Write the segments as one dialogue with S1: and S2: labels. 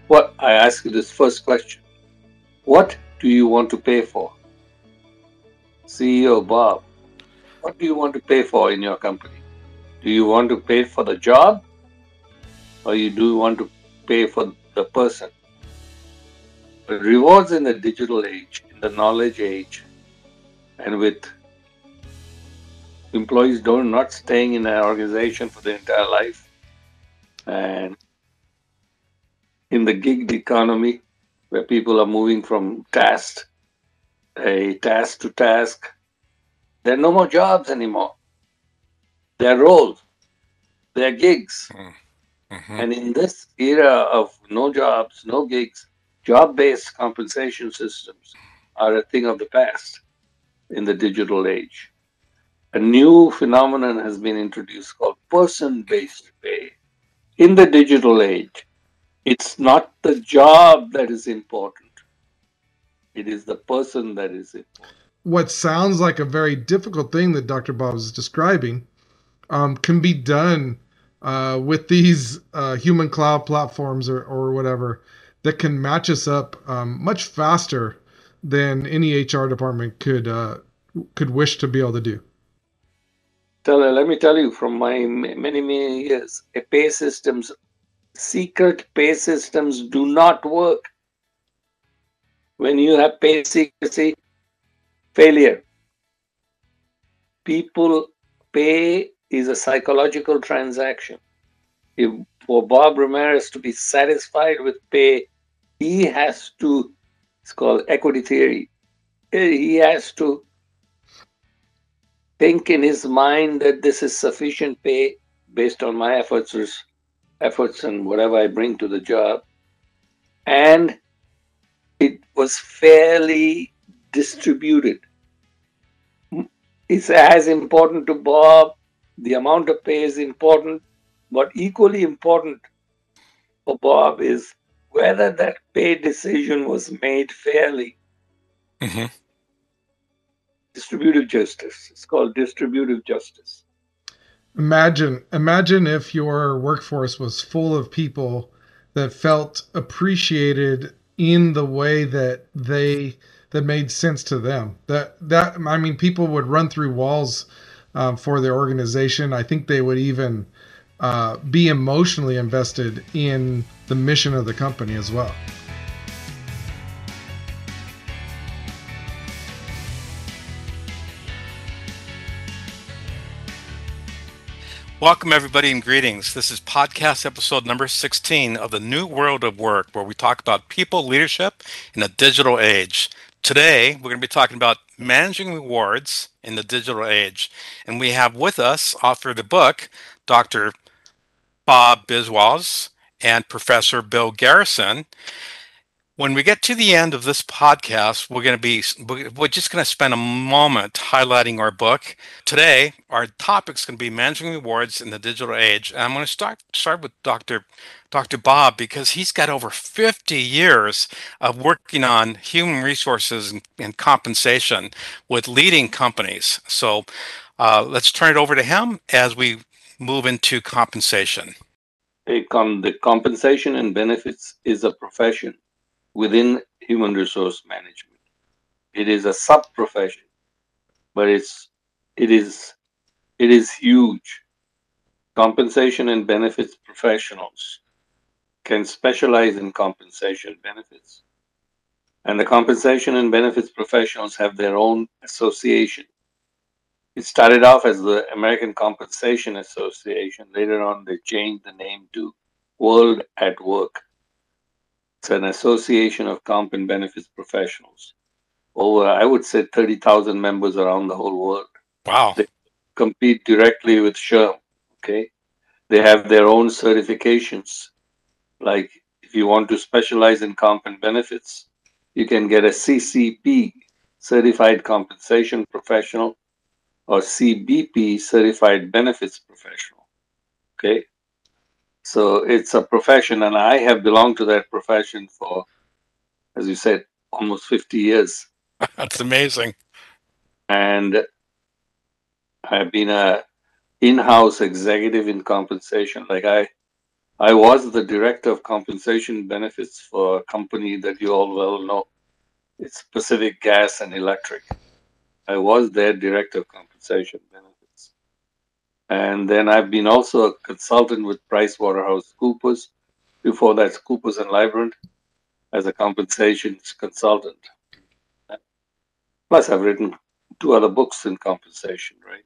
S1: What I ask you this first question. What do you want to pay for? CEO Bob, what do you want to pay for in your company? Do you want to pay for the job or you do want to pay for the person? But rewards in the digital age, in the knowledge age, and with employees don't not staying in an organization for their entire life, and in the gig economy where people are moving from task to task, there are no more jobs anymore. There are roles, there are gigs.
S2: Mm-hmm.
S1: And in this era of no jobs, no gigs, job based compensation systems are a thing of the past in the digital age. A new phenomenon has been introduced called person based pay. In the digital age, it's not the job that is important, it is the person that is important.
S3: What sounds like a very difficult thing that Dr. Bob is describing can be done with these human cloud platforms or whatever that can match us up much faster than any HR department could wish to be able to do.
S1: Let me tell you from my many years, a pay systems, secret pay systems do not work. When you have pay secrecy, failure. People pay is a psychological transaction. If for Bob Ramirez to be satisfied with pay, he has to, it's called equity theory. He has to think in his mind that this is sufficient pay based on my efforts and whatever I bring to the job. And it was fairly distributed. It's as important to Bob. The amount of pay is important, but equally important for Bob is whether that pay decision was made fairly.
S2: Mm-hmm.
S1: Distributive justice. It's called distributive justice.
S3: Imagine if your workforce was full of people that felt appreciated in the way that made sense to them. That I mean, people would run through walls for their organization. I think they would even be emotionally invested in the mission of the company as well.
S2: Welcome, everybody, and greetings. This is podcast episode number 16 of the New World of Work, where we talk about people leadership in a digital age. Today, we're going to be talking about managing rewards in the digital age. And we have with us, author of the book, Dr. Bob Biswas and Professor Bill Garrison. When we get to the end of this podcast, we're just going to spend a moment highlighting our book. Today, our topic is going to be managing rewards in the digital age. And I'm going to start with Dr. Bob because he's got over 50 years of working on human resources and compensation with leading companies. So let's turn it over to him as we move into compensation.
S1: The compensation and benefits is a profession within human resource management. It is a sub profession, but it is it is huge. Compensation and benefits professionals can specialize in compensation benefits. And the compensation and benefits professionals have their own association. It started off as the American Compensation Association. Later on, they changed the name to World at Work. It's an association of comp and benefits professionals. Over, I would say, 30,000 members around the whole world.
S2: Wow.
S1: They compete directly with SHRM. Okay. They have their own certifications. Like if you want to specialize in comp and benefits, you can get a CCP, Certified Compensation Professional, or CBP, Certified Benefits Professional. Okay. So it's a profession, and I have belonged to that profession for, as you said, almost 50 years.
S2: That's amazing.
S1: And I've been a in-house executive in compensation. Like I was the director of compensation benefits for a company that you all well know. It's Pacific Gas and Electric. I was their director of compensation benefits. And then I've been also a consultant with PricewaterhouseCoopers. Before that, Coopers and Lybrand as a compensation consultant. Plus, I've written 2 other books in compensation, right?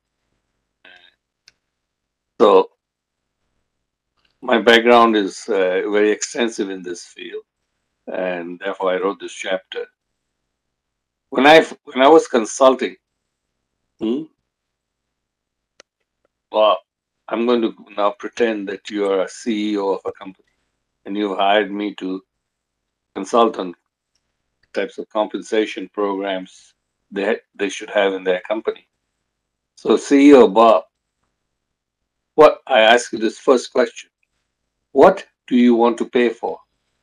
S1: So my background is very extensive in this field, and therefore I wrote this chapter. When I was consulting, well, I'm going to now pretend that you are a CEO of a company, and you've hired me to consult on types of compensation programs that they should have in their company. So, CEO Bob, what I ask you this first question: what do you want to pay for?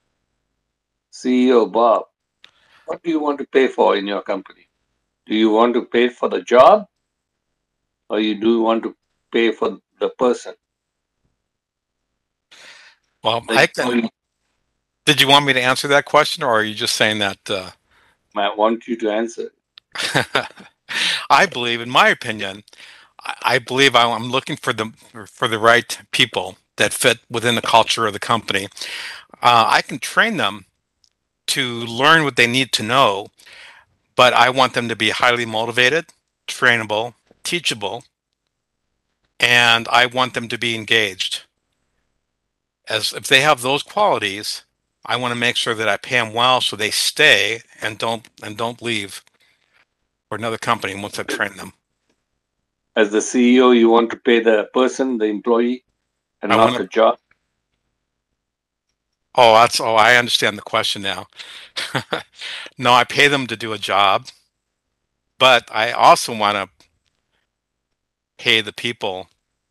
S1: CEO Bob, what do you want to pay for in your company? Do you want to pay for the job, or do you want to pay for the person?
S2: Well, I can. Did you want me to answer that question, or are you just saying that?
S1: I want you to answer.
S2: I believe, in my opinion, I believe I'm looking for the right people that fit within the culture of the company. I can train them to learn what they need to know, but I want them to be highly motivated, trainable, teachable, and I want them to be engaged. As if they have those qualities, I want to make sure that I pay them well so they stay and don't leave for another company once I've trained them.
S1: As the CEO, you want to pay the person, the employee, and not the job?
S2: Oh, I understand the question now. No, I pay them to do a job, but I also want to pay the people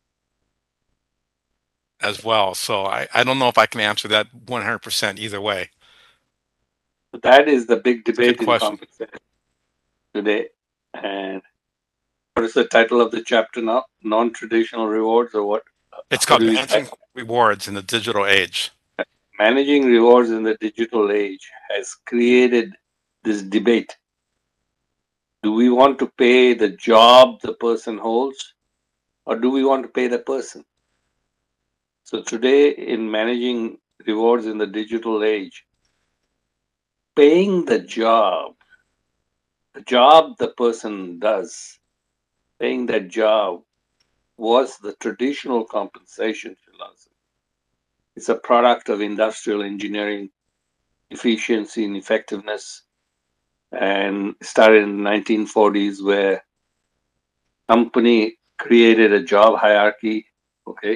S2: as well. So I don't know if I can answer that 100% either way.
S1: That is the big debate in
S2: question.
S1: compensation today. And what is the title of the chapter now? Non-traditional rewards, or what?
S2: It's called Managing Rewards in the Digital Age.
S1: Managing rewards in the digital age has created this debate. Do we want to pay the job the person holds, or do we want to pay the person? So today, in managing rewards in the digital age, paying the job the person does, paying that job was the traditional compensation philosophy. It's a product of industrial engineering, efficiency and effectiveness, and started in the 1940s, where company created a job hierarchy, okay?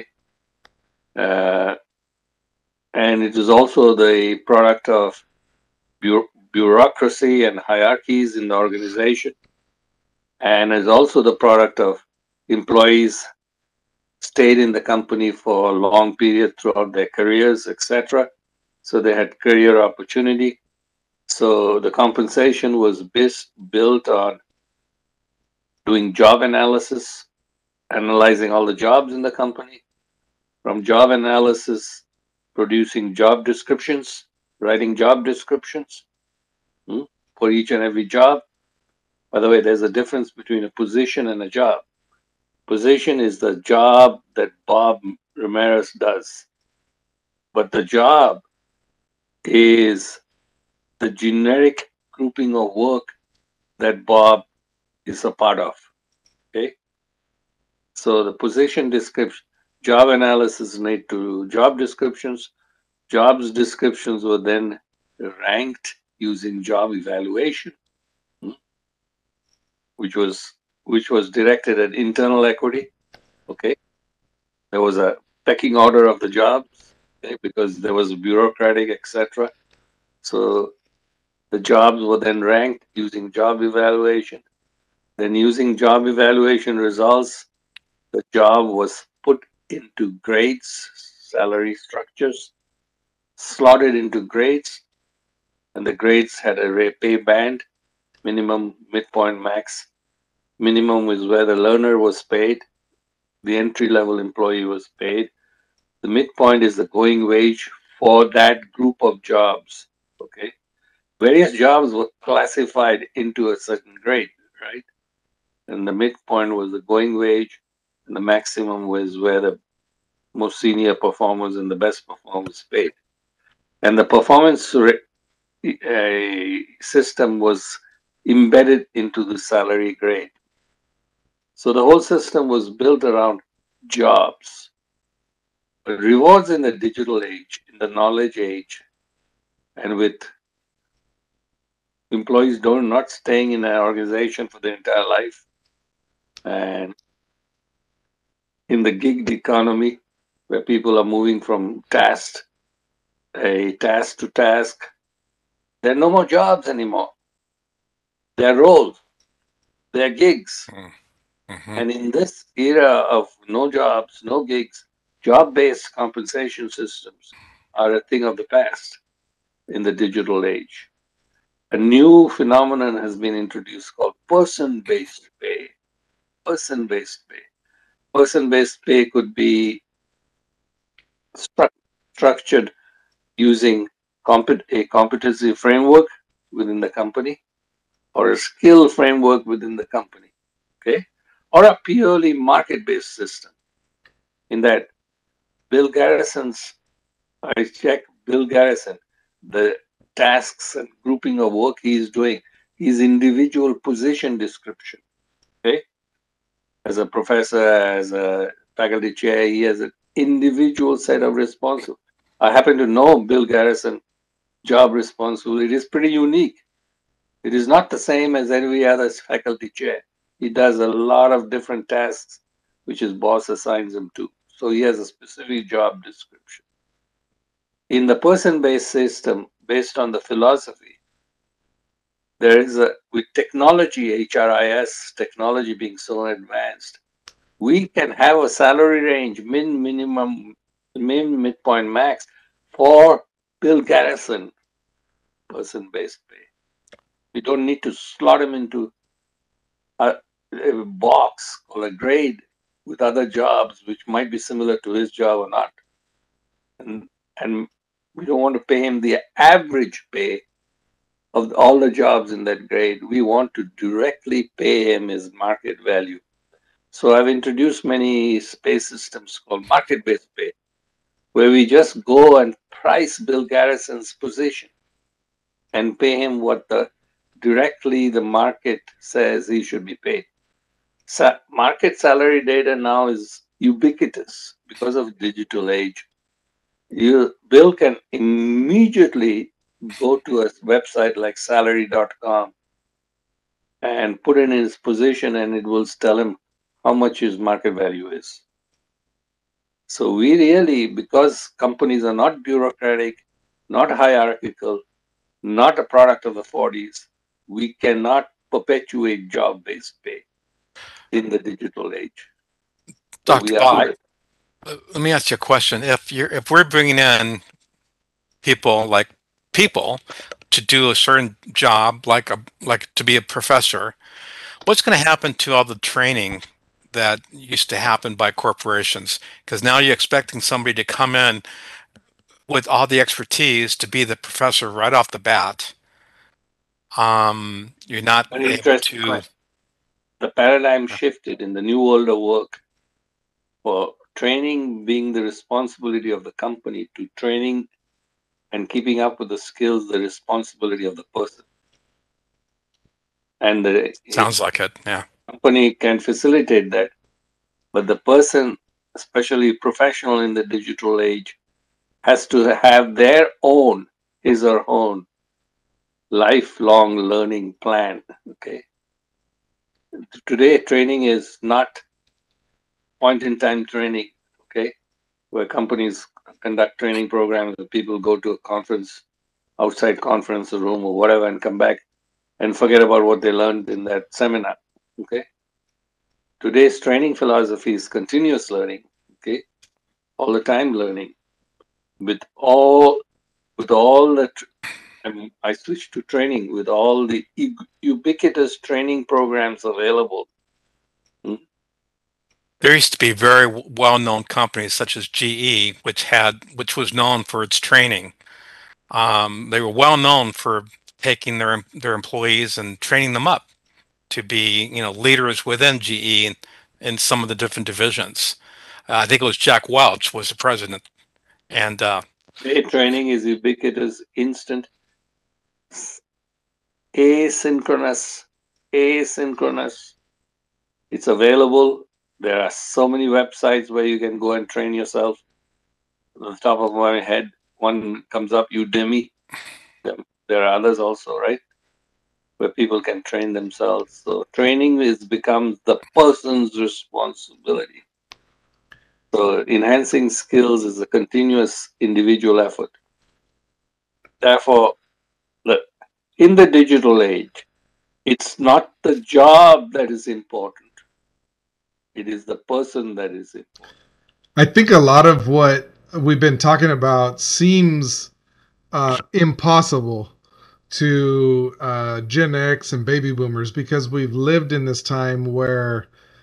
S1: And it is also the product of bureaucracy and hierarchies in the organization, and is also the product of employees stayed in the company for a long period throughout their careers, etc. So they had career opportunity. So the compensation was built on doing job analysis, analyzing all the jobs in the company, from job analysis, producing job descriptions, writing job descriptions for each and every job. By the way, there's a difference between a position and a job. Position is the job that Bob Ramirez does, but the job is the generic grouping of work that Bob is a part of. Okay, so the position description, job analysis made to job descriptions. Jobs descriptions were then ranked using job evaluation, which was directed at internal equity. Okay, there was a pecking order of the jobs, okay, because there was bureaucratic, etc. So the jobs were then ranked using job evaluation. Then using job evaluation results, the job was put into grades, salary structures, slotted into grades, and the grades had a pay band, minimum, midpoint, max. Minimum is where the learner was paid, the entry-level employee was paid, The midpoint is the going wage for that group of jobs. Okay. Various jobs were classified into a certain grade, right? And the midpoint was the going wage, and the maximum was where the most senior performers and the best performers paid. And the performance system was embedded into the salary grade. So the whole system was built around jobs. But rewards in the digital age, in the knowledge age, and with employees not staying in an organization for their entire life, and in the gig economy where people are moving from task to task, there are no more jobs anymore. There are roles, there are gigs.
S2: Mm-hmm.
S1: And in this era of no jobs, no gigs, job-based compensation systems are a thing of the past in the digital age. A new phenomenon has been introduced called person-based pay. Person-based pay. Person-based pay could be structured using a competency framework within the company or a skill framework within the company, okay? Or a purely market-based system. In that, I check Bill Garrison, the tasks and grouping of work he is doing, his individual position description, okay? As a professor, as a faculty chair, he has an individual set of responsibilities. I happen to know Bill Garrison job responsibility. It is pretty unique. It is not the same as every other faculty chair. He does a lot of different tasks which his boss assigns him to. So he has a specific job description. In the person-based system, based on the philosophy, there is with technology, HRIS technology being so advanced, we can have a salary range, minimum, midpoint, max for Bill Garrison person-based pay. We don't need to slot him into a box or a grade with other jobs which might be similar to his job or not. And we don't want to pay him the average pay of all the jobs in that grade. We want to directly pay him his market value. So I've introduced many pay systems called market-based pay, where we just go and price Bill Garrison's position and pay him what directly the market says he should be paid. Market salary data now is ubiquitous because of digital age. Bill can immediately go to a website like salary.com and put in his position, and it will tell him how much his market value is. So we really, because companies are not bureaucratic, not hierarchical, not a product of the 40s, we cannot perpetuate job-based pay in the digital age. So
S2: Dr.
S1: we
S2: Bob,
S1: are,
S2: let me ask you a question. If we're bringing in people to do a certain job, like to be a professor, what's going to happen to all the training that used to happen by corporations? Because now you're expecting somebody to come in with all the expertise to be the professor right off the bat. You're not
S1: an
S2: able
S1: interesting
S2: to.
S1: question. The paradigm shifted in the new world of work for training being the responsibility of the company to training and keeping up with the skills, the responsibility of the person. And the
S2: Sounds like it, yeah.
S1: company can facilitate that, but the person, especially professional in the digital age, has to have his or her own lifelong learning plan. Okay. Today, training is not point-in-time training. Okay, where companies conduct training programs and people go to a conference, outside conference room or whatever, and come back and forget about what they learned in that seminar. Okay. Today's training philosophy is continuous learning. Okay. All the time learning. With all the, I switched to training with all the ubiquitous training programs available.
S2: There used to be very well-known companies such as GE, which was known for its training. They were well known for taking their employees and training them up to be, leaders within GE in some of the different divisions. I think it was Jack Welch was the president, and
S1: Their training is ubiquitous, instant, asynchronous. It's available. There are so many websites where you can go and train yourself. On the top of my head, one comes up, Udemy. There are others also, right? Where people can train themselves. So training becomes the person's responsibility. So enhancing skills is a continuous individual effort. Therefore, in the digital age, it's not the job that is important. It is the person that is important.
S3: I think a lot of what we've been talking about seems impossible to Gen X and baby boomers because we've lived in this time where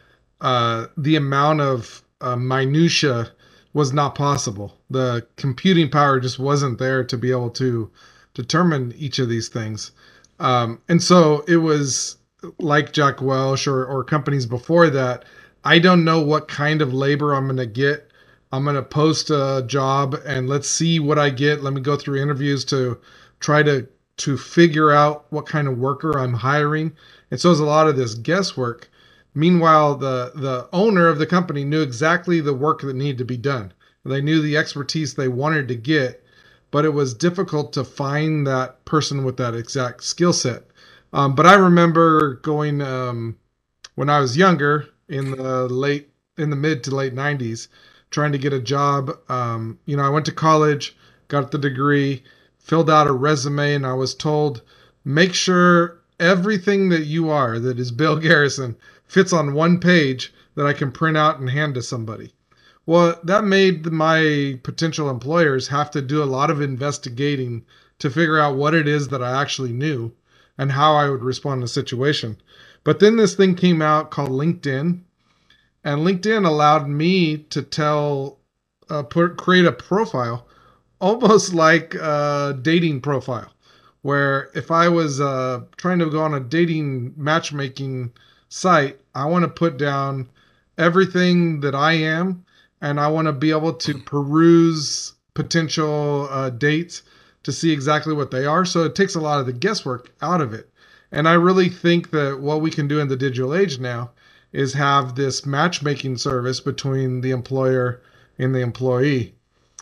S3: the amount of minutia was not possible. The computing power just wasn't there to be able to determine each of these things. And so it was like Jack Welch or companies before that. I don't know what kind of labor I'm going to get. I'm going to post a job and let's see what I get. Let me go through interviews to try to figure out what kind of worker I'm hiring. And so it's a lot of this guesswork. Meanwhile, the owner of the company knew exactly the work that needed to be done. They knew the expertise they wanted to get, but it was difficult to find that person with that exact skill set. But I remember going when I was younger in the mid to late 90s, trying to get a job. I went to college, got the degree, filled out a resume, and I was told, make sure everything that is Bill Garrison fits on one page that I can print out and hand to somebody. Well, that made my potential employers have to do a lot of investigating to figure out what it is that I actually knew and how I would respond in a situation. But then this thing came out called LinkedIn, and LinkedIn allowed me to create a profile, almost like a dating profile, where if I was trying to go on a dating matchmaking site, I want to put down everything that I am, and I want to be able to peruse potential dates to see exactly what they are. So it takes a lot of the guesswork out of it. And I really think that what we can do in the digital age now is have this matchmaking service between the employer and the employee.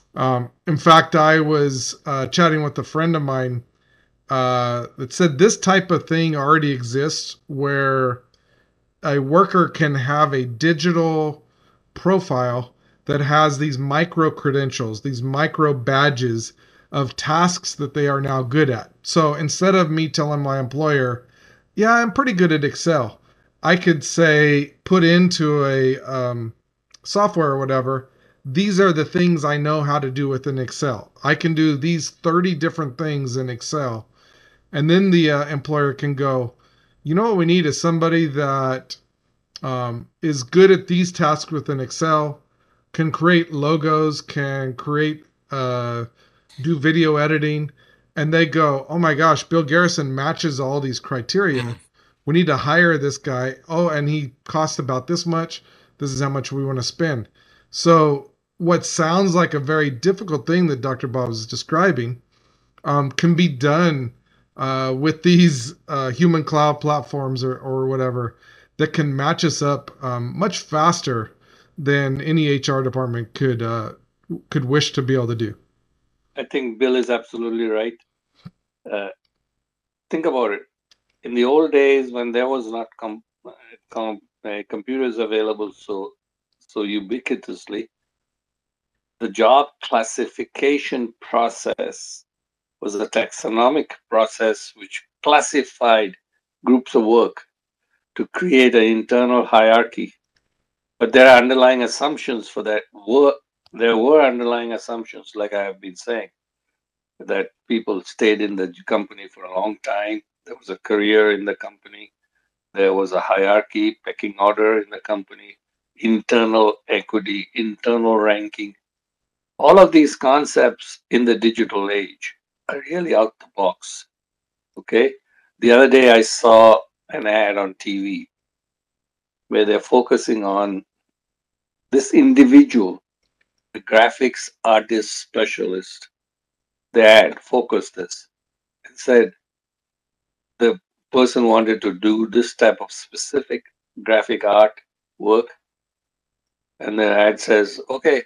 S3: In fact, I was chatting with a friend of mine that said this type of thing already exists where a worker can have a digital profile that has these micro credentials, these micro badges of tasks that they are now good at. So instead of me telling my employer, yeah, I'm pretty good at Excel, I could say, put into a software or whatever, these are the things I know how to do within Excel. I can do these 30 different things in Excel. And then the employer can go, you know what we need is somebody that is good at these tasks within Excel, can create logos, can create, do video editing. And they go, oh my gosh, Bill Garrison matches all these criteria. We need to hire this guy. Oh, and he costs about this much. This is how much we want to spend. So what sounds like a very difficult thing that Dr. Bob is describing can be done with these human cloud platforms or whatever that can match us up much faster than any HR department could wish to be able to do.
S1: I think Bill is absolutely right. Think about it. In the old days, when there was not computers available so ubiquitously, the job classification process was a taxonomic process which classified groups of work to create an internal hierarchy. But there are underlying assumptions for that work. There were underlying assumptions, like I have been saying, that people stayed in the company for a long time. There was a career in the company. There was a hierarchy, pecking order in the company. internal equity, internal ranking. All of these concepts in the digital age are really out the box. Okay. The other day I saw an ad on TV where they're focusing on this individual, the graphics artist specialist. The ad focused this and said the person wanted to do this type of specific graphic art work. And the ad says, okay,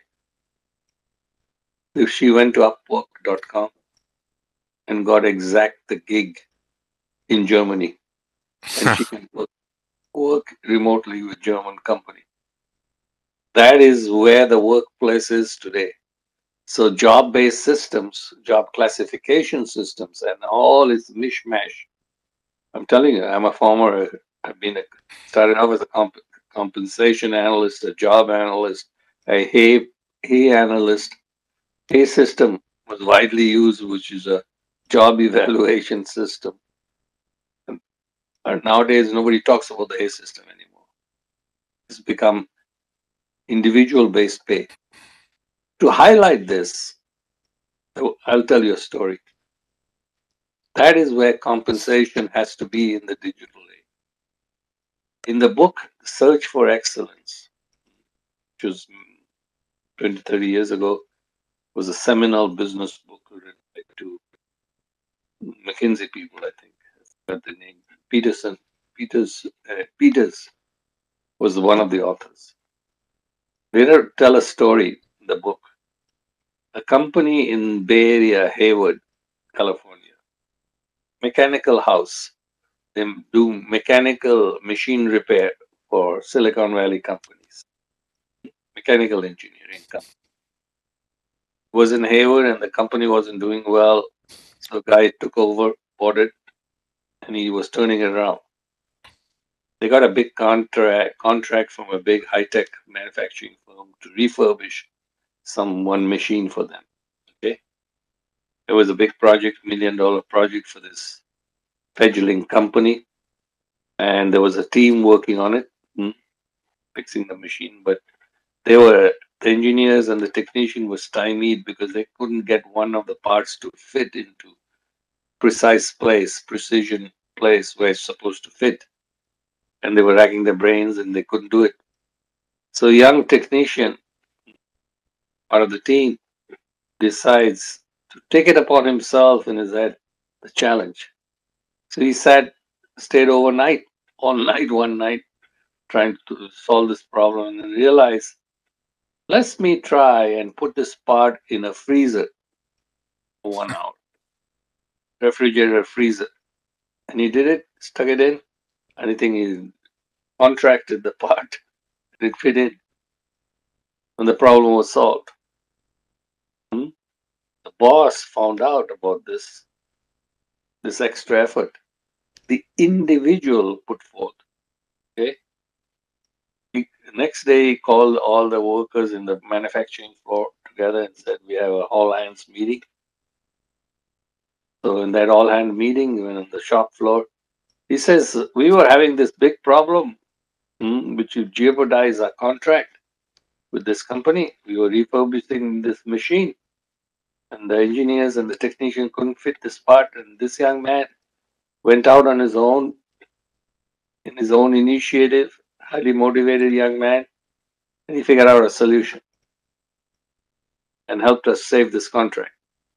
S1: if she went to Upwork.com and got exact the gig in Germany, and she can work remotely with German company. That is where the workplace is today. So job-based systems, job classification systems, and all is mishmash. I'm telling you, started off as a compensation analyst, a job analyst, a hay analyst. Hay system was widely used, which is a job evaluation system. And nowadays, nobody talks about the hay system anymore. It's become individual-based pay. To highlight this, I'll tell you a story. That is where compensation has to be in the digital age. In the book, Search for Excellence, which was 20, 30 years ago, was a seminal business book written by two McKinsey people, I think. I forgot the name. Peters was one of the authors. They tell a story in the book. A company in Bay Area, Hayward, California, mechanical house. They do mechanical machine repair for Silicon Valley companies. Mechanical engineering company. Was in Hayward and the company wasn't doing well. So a guy took over, bought it, and he was turning it around. They got a big contract from a big high-tech manufacturing firm to refurbish one machine for them. Okay. It was a big project, $1 million project for this fledgling company. And there was a team working on it, fixing the machine, but the engineers and the technician were stymied because they couldn't get one of the parts to fit into precision place where it's supposed to fit. And they were racking their brains and they couldn't do it. So a young technician, part of the team, decides to take it upon himself in his head, the challenge. So he stayed overnight, all night, one night, trying to solve this problem and realized, let me try and put this part in a freezer for 1 hour. Refrigerator, freezer. And he did it, stuck it in, and I think he contracted the part. It fit in. And the problem was solved. The boss found out about this extra effort. The individual put forth. Okay. The next day, he called all the workers in the manufacturing floor together and said, we have a all hands meeting. So in that all hand meeting, on the shop floor, he says, we were having this big problem, which would jeopardize our contract with this company. We were refurbishing this machine, and the engineers and the technician couldn't fit this part. And this young man went out on his own, in his own initiative, highly motivated young man, and he figured out a solution and helped us save this contract.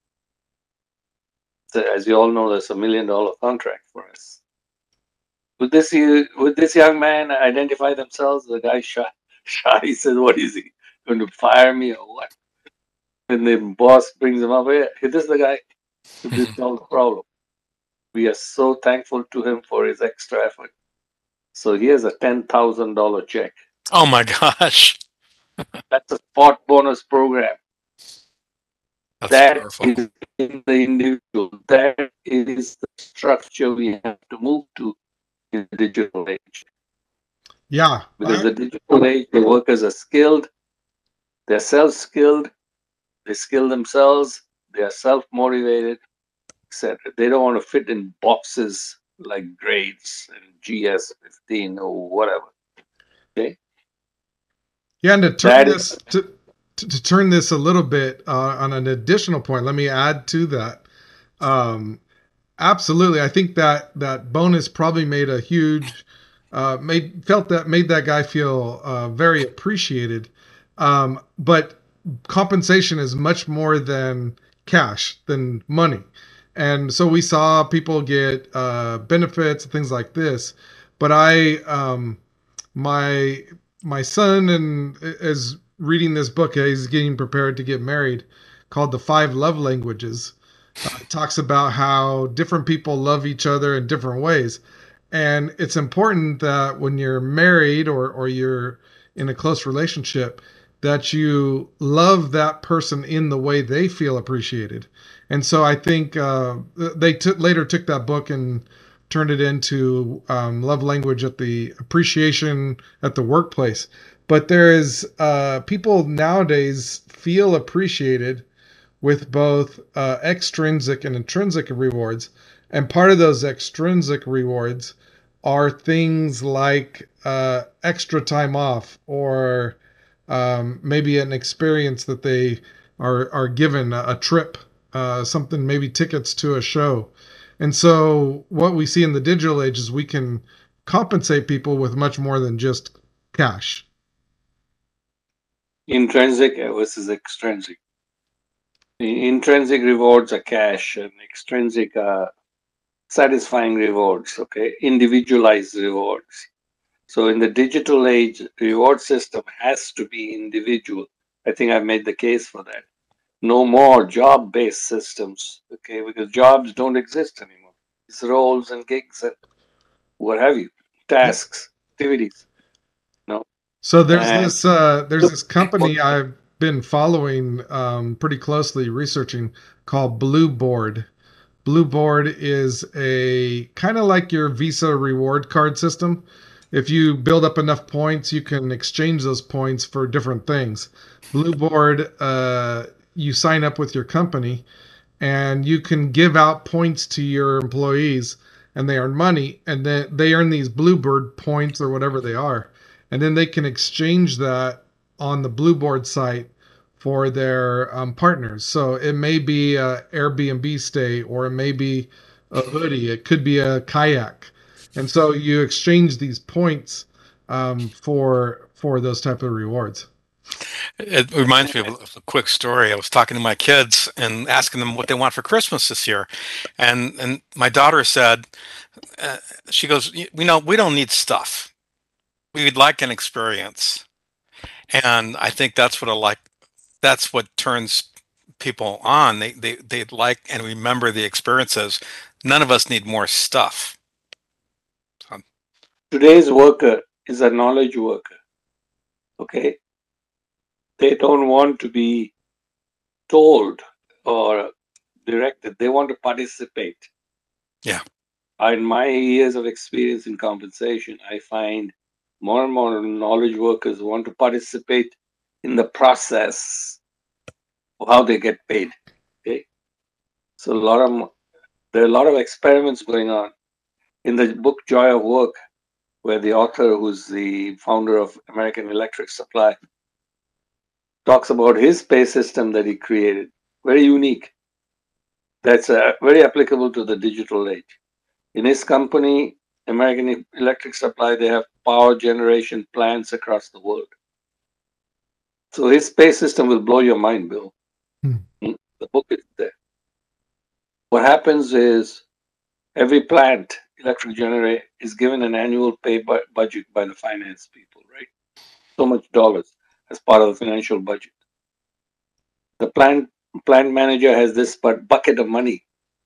S1: So as you all know, that's $1 million contract for us. Would this young man identify themselves? The guy shy. He says, "What is he going to fire me or what?" And the boss brings him up. Hey, this is the guy who did solve the problem. We are so thankful to him for his extra effort. So here's a $10,000 check.
S2: Oh my gosh!
S1: That's a spot bonus program.
S2: That's
S1: that
S2: powerful.
S1: is in the individual. That is the structure we have to move to in the digital age.
S3: Yeah.
S1: Because the digital age, the workers are skilled, they're self-skilled, they skill themselves, they are self-motivated, etc. They don't want to fit in boxes like grades and GS 15 or whatever. Okay.
S3: Yeah, and to turn
S1: That
S3: this
S1: is,
S3: to turn this a little bit on an additional point, let me add to that. Um, Absolutely, I think that that bonus probably made a huge made that guy feel very appreciated. But compensation is much more than cash, than money, and so we saw people get benefits and things like this. But my my son and is reading this book. He's getting prepared to get married, called The Five Love Languages. It talks about how different people love each other in different ways. And it's important that when you're married or you're in a close relationship, that you love that person in the way they feel appreciated. And so I think later took that book and turned it into love language at the appreciation at the workplace. But there is people nowadays feel appreciated with both extrinsic and intrinsic rewards. And part of those extrinsic rewards are things like extra time off or maybe an experience that they are given, a trip, something, maybe tickets to a show. And so what we see in the digital age is we can compensate people with much more than just cash.
S1: intrinsic versus extrinsic. The intrinsic rewards are cash, and extrinsic are satisfying rewards, okay? Individualized rewards. So in the digital age, reward system has to be individual. I think I've made the case for that. No more job-based systems, okay? Because jobs don't exist anymore. It's roles and gigs and what have you,
S3: Yep.
S1: tasks, activities, no?
S3: So
S1: And
S3: there's this company I've been following pretty closely, researching, called Blueboard. Blueboard is a kind of like your Visa reward card system. If you build up enough points, you can exchange those points for different things. Blueboard, you sign up with your company, and you can give out points to your employees, and they earn money, and then they earn these Bluebird points or whatever they are, and then they can exchange that on the Blueboard site for their partners. So it may be a Airbnb stay, or it may be a hoodie, it could be a kayak, and so you exchange these points for those type of rewards.
S2: It reminds me of a quick story. I was talking to my kids and asking them what they want for Christmas this year, and my daughter said, uh, she goes, we don't need stuff. We'd like an experience." And I think that's what I like. That's what turns people on. They like and remember the experiences. None of us need more stuff. So,
S1: today's worker is a knowledge worker, okay? They don't want to be told or directed. They want to participate.
S2: yeah.
S1: In my years of experience in compensation, I find more and more knowledge workers want to participate in the process of how they get paid. Okay, so there are a lot of experiments going on in the book Joy of Work, where the author, who's the founder of American Electric Supply, talks about his pay system that he created. Very unique. That's very applicable to the digital age. In his company, American Electric Supply, they have power generation plants across the world. So his pay system will blow your mind, Bill.
S3: Hmm.
S1: The book is there. What happens is every plant, electric generator, is given an annual pay budget by the finance people, right? So much dollars as part of the financial budget. The plant manager has this bucket of money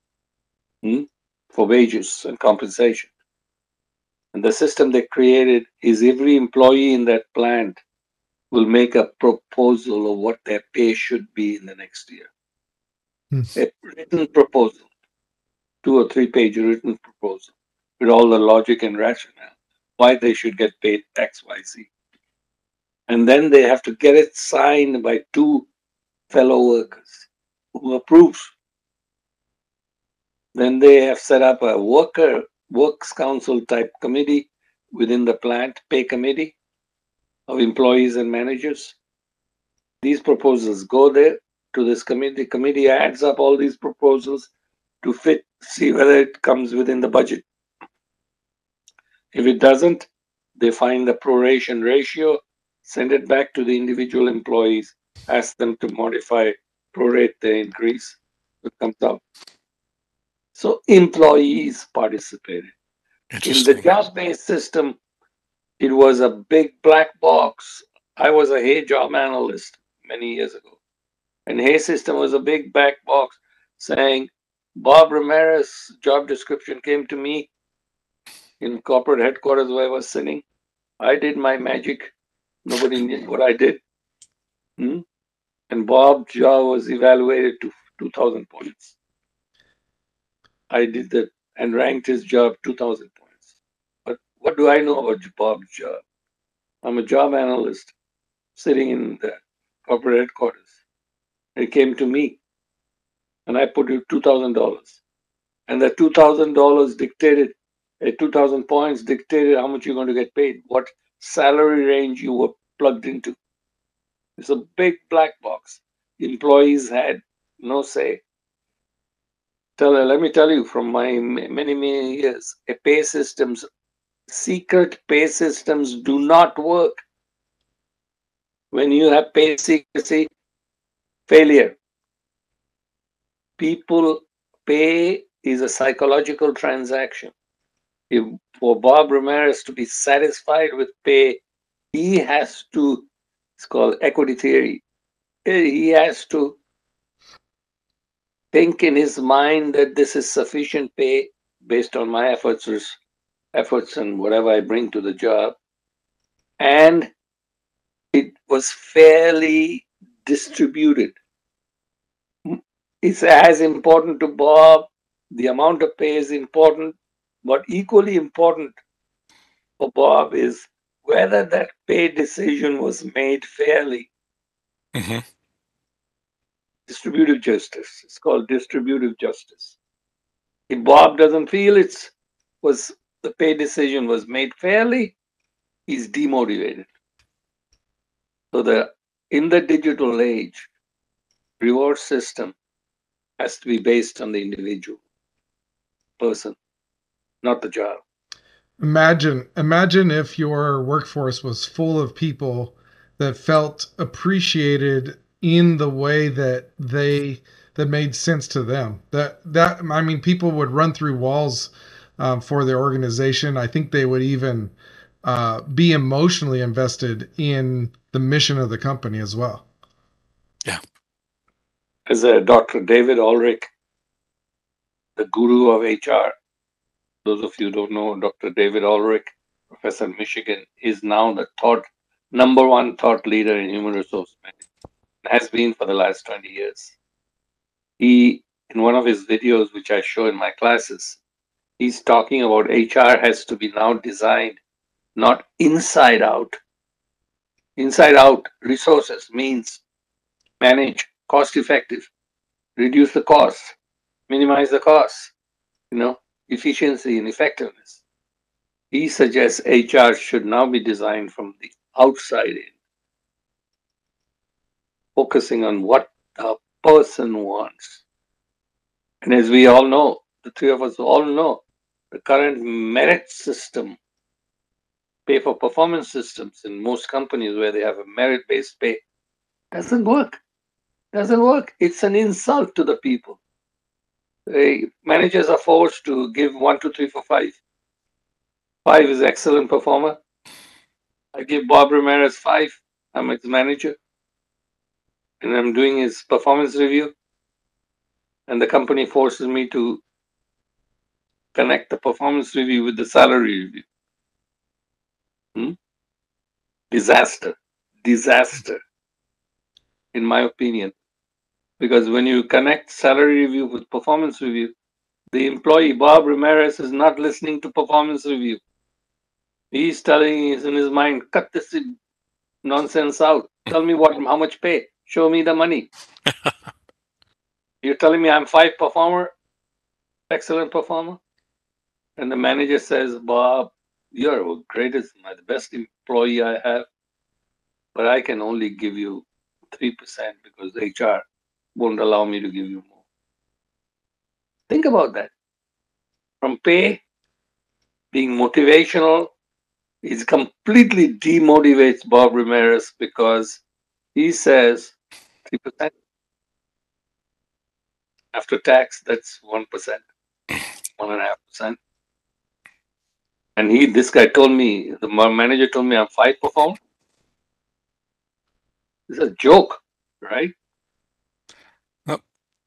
S1: for wages and compensation. And the system they created is every employee in that plant will make a proposal of what their pay should be in the next year. A written proposal, 2 or 3 page written proposal with all the logic and rationale why they should get paid X, Y, Z. And then they have to get it signed by 2 fellow workers who approves. Then they have set up a works council type committee within the plant, pay committee, of employees and managers. These proposals go there to this committee. The committee adds up all these proposals to see whether it comes within the budget. If it doesn't, they find the proration ratio, send it back to the individual employees, ask them to modify, prorate the increase. It comes out. So employees participated. In the job-based system, it was a big black box. I was a Hay job analyst many years ago. And Hay system was a big black box saying, Bob Ramirez's job description came to me in corporate headquarters where I was sitting. I did my magic. Nobody knew what I did. And Bob's job was evaluated to 2,000 points. I did that and ranked his job 2,000 points. But what do I know about Bob's job? I'm a job analyst sitting in the corporate headquarters. It came to me, and I put it $2,000. And the $2,000 dictated, 2,000 points dictated how much you're going to get paid, what salary range you were plugged into. It's a big black box. Employees had no say. Let me tell you from my many years, secret pay systems do not work. When you have pay secrecy, failure. People pay is a psychological transaction. For Bob Ramirez to be satisfied with pay, he has to, it's called equity theory. He has to think in his mind that this is sufficient pay based on my efforts and whatever I bring to the job. And it was fairly distributed. It's as important to Bob. The amount of pay is important, but equally important for Bob is whether that pay decision was made fairly. Distributive justice. It's called distributive justice. If Bob doesn't feel the pay decision was made fairly, he's demotivated. So in the digital age, reward system has to be based on the individual person, not the job.
S3: Imagine if your workforce was full of people that felt appreciated in the way that made sense to them. People would run through walls for their organization. I think they would even be emotionally invested in the mission of the company as well.
S2: Yeah.
S1: As Dr. David Ulrich, the guru of HR, those of you who don't know, Dr. David Ulrich, professor in Michigan, is now the number one thought leader in human resource management, has been for the last 20 years. In one of his videos, which I show in my classes, he's talking about HR has to be now designed not inside out. Inside out resources means manage, cost effective, reduce the cost, minimize the cost, efficiency and effectiveness. He suggests HR should now be designed from the outside in, focusing on what the person wants. And as we all know, the three of us all know, the current merit system, pay for performance systems in most companies where they have a merit-based pay, doesn't work. It's an insult to the people. Managers are forced to give 1, 2, 3, 4, 5. 5 is excellent performer. I give Bob Ramirez 5. I'm his manager. And I'm doing his performance review. And the company forces me to connect the performance review with the salary review. Disaster, in my opinion. Because when you connect salary review with performance review, the employee, Bob Ramirez, is not listening to performance review. He's in his mind, cut this nonsense out. Tell me how much pay. Show me the money. You're telling me I'm 5 performer, excellent performer? And the manager says, Bob, you're the best employee I have. but I can only give you 3% because HR won't allow me to give you more. Think about that. From pay being motivational, it completely demotivates Bob Ramirez because he says 3%. After tax, that's 1%, 1.5%. And this guy told me, the manager told me I'm 5%. It's a joke, right?
S2: Well,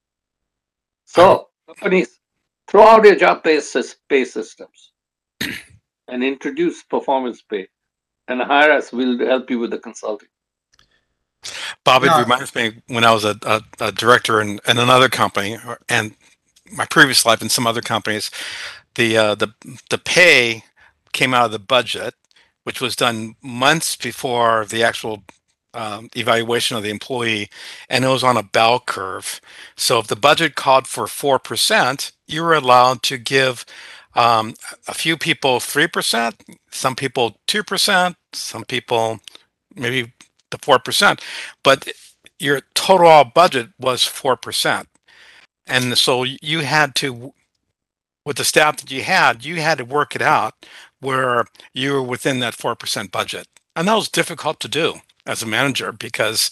S1: So companies, throw out your job pay systems and introduce performance pay and hire us. We'll help you with the consulting.
S2: Bob, it
S3: Yeah.
S2: reminds me when I was a director in another company, and my previous life in some other companies, the pay came out of the budget, which was done months before the actual evaluation of the employee, and it was on a bell curve. So if the budget called for 4%, you were allowed to give a few people 3%, some people 2%, some people maybe the 4%, but your total budget was 4%. And so you had to, with the staff that you had to work it out where you were within that 4% budget. And that was difficult to do as a manager because,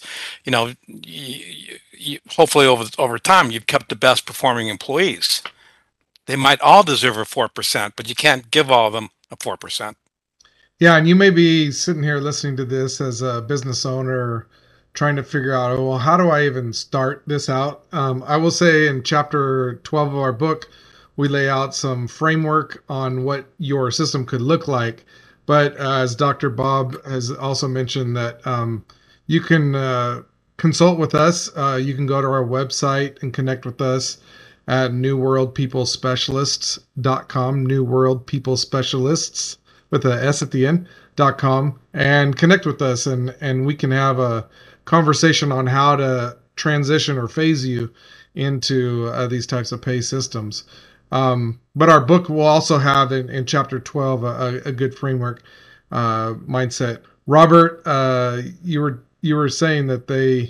S2: hopefully over time, you've kept the best performing employees. They might all deserve a 4%, but you can't give all of them a 4%.
S3: Yeah, and you may be sitting here listening to this as a business owner trying to figure out, well, how do I even start this out? I will say in chapter 12 of our book, we lay out some framework on what your system could look like. But as Dr. Bob has also mentioned that you can consult with us. You can go to our website and connect with us at newworldpeoplespecialists.com, New World People Specialists with a S at the end.com, and connect with us, and we can have a conversation on how to transition or phase you into these types of pay systems. But our book will also have in chapter 12 a good framework mindset. Robert, you were saying that they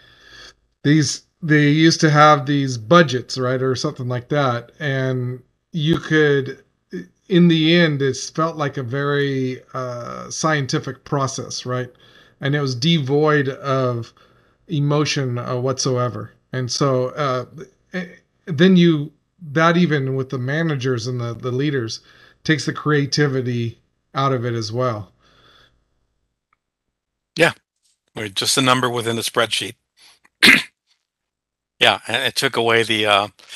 S3: used to have these budgets, right, or something like that, and you could, in the end, it felt like a very scientific process, right? And it was devoid of emotion whatsoever. And so then that even with the managers and the leaders takes the creativity out of it as well.
S2: Yeah, just a number within the spreadsheet. Yeah, and it took away the.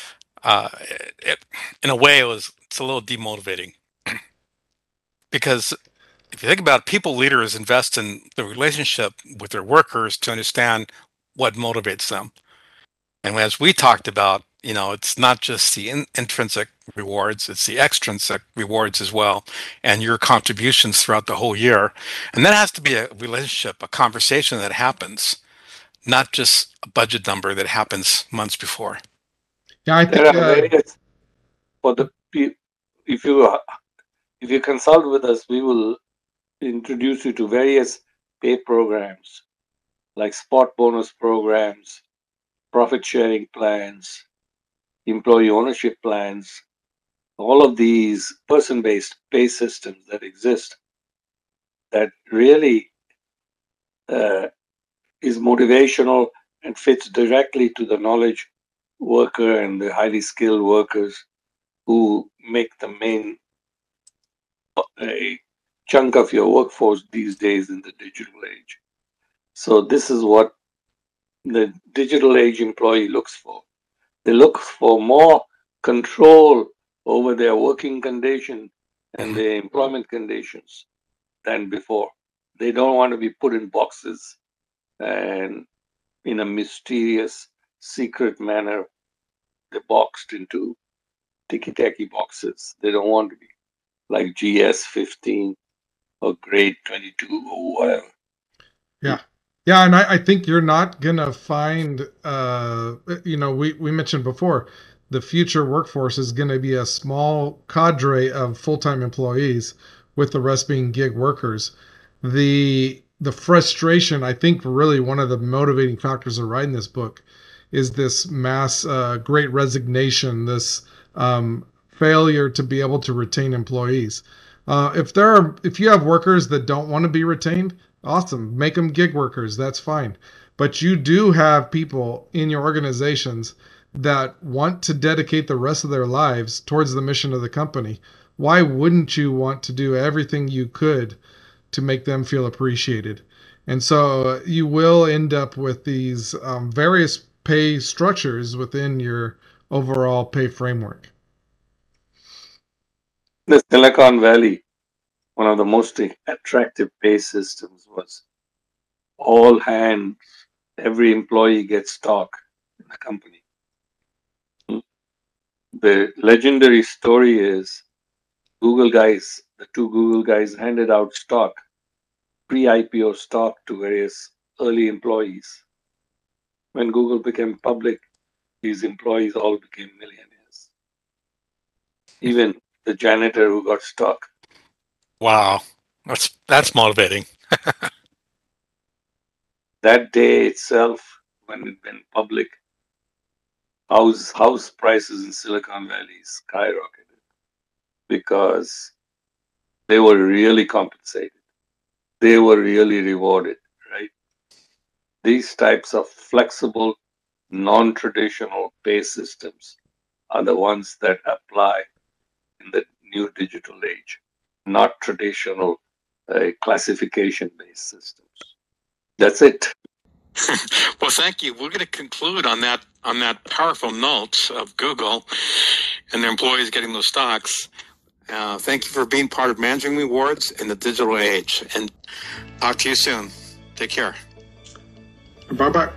S2: In a way, it's a little demotivating because if you think about it, people leaders invest in the relationship with their workers to understand what motivates them. And as we talked about, it's not just the intrinsic rewards, it's the extrinsic rewards as well, and your contributions throughout the whole year. And that has to be a relationship, a conversation that happens, not just a budget number that happens months before.
S3: Yeah, I think
S1: there are various for the if you consult with us, we will introduce you to various pay programs like spot bonus programs, profit sharing plans, employee ownership plans, all of these person-based pay systems that exist that really is motivational and fits directly to the knowledge worker and the highly skilled workers who make the main a chunk of your workforce these days in the digital age. So this is what the digital age employee looks for. They look for more control over their working condition and their employment conditions than before. They don't want to be put in boxes and in a mysterious, secret manner, they're boxed into ticky-tacky boxes. They don't want to be like GS15 or grade 22 or whatever.
S3: Yeah. Yeah, and I think you're not going to find, we mentioned before, the future workforce is going to be a small cadre of full-time employees with the rest being gig workers. The the frustration, I think really one of the motivating factors of writing this book is this mass great resignation, this failure to be able to retain employees. If you have workers that don't want to be retained, awesome, make them gig workers, that's fine. But you do have people in your organizations that want to dedicate the rest of their lives towards the mission of the company. Why wouldn't you want to do everything you could to make them feel appreciated? And so you will end up with these various pay structures within your overall pay framework.
S1: The Silicon Valley, one of the most attractive pay systems was all hands, every employee gets stock in the company. The legendary story is the two Google guys handed out stock, pre-IPO stock to various early employees. When Google became public, these employees all became millionaires. Even the janitor who got stock.
S2: Wow, that's motivating.
S1: That day itself, when it went public, house prices in Silicon Valley skyrocketed because they were really compensated. They were really rewarded, right? These types of flexible, non-traditional pay systems are the ones that apply in the new digital age, not traditional classification-based systems. That's it.
S2: Well, thank you. We're going to conclude on that powerful note of Google and their employees getting those stocks. Thank you for being part of Managing Rewards in the digital age, and talk to you soon. Take care.
S3: Bye-bye.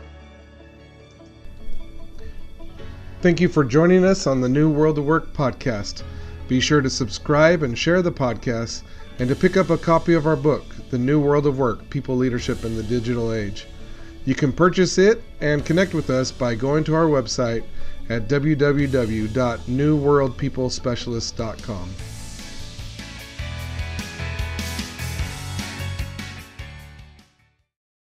S3: Thank you for joining us on the New World of Work podcast. Be sure to subscribe and share the podcast, and to pick up a copy of our book, The New World of Work, People Leadership in the Digital Age. You can purchase it and connect with us by going to our website at www.newworldpeoplespecialist.com.